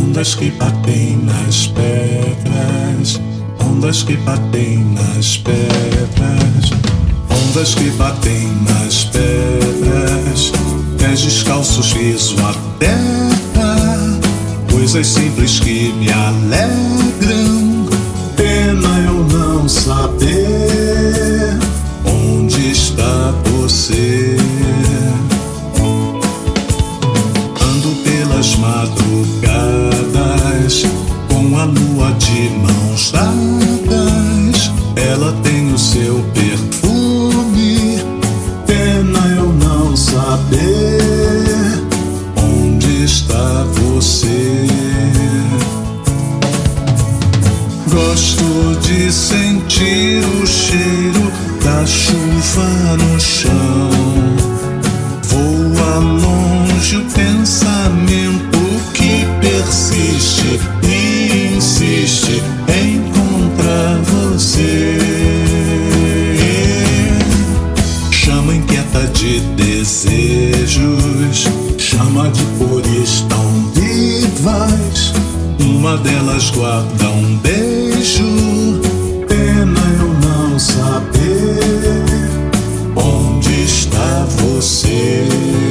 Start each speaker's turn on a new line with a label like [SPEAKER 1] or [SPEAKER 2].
[SPEAKER 1] Ondas que batem nas pedras, ondas que batem nas pedras, ondas que batem nas pedras, pés descalços, riso à terra, coisas simples que me alegram. Pena eu não saber onde está você. Ando pelas madrugadas com a lua de mãos dadas, ela tem o seu perfume. Pena eu não saber onde está você. Gosto de sentir o cheiro da chuva no chão. Voa longe o pensamento que persiste e insiste em encontrar você. Chama inquieta de desejos, chama de cores tão vivas. Uma delas guarda um beijo. Pena eu não saber onde está você.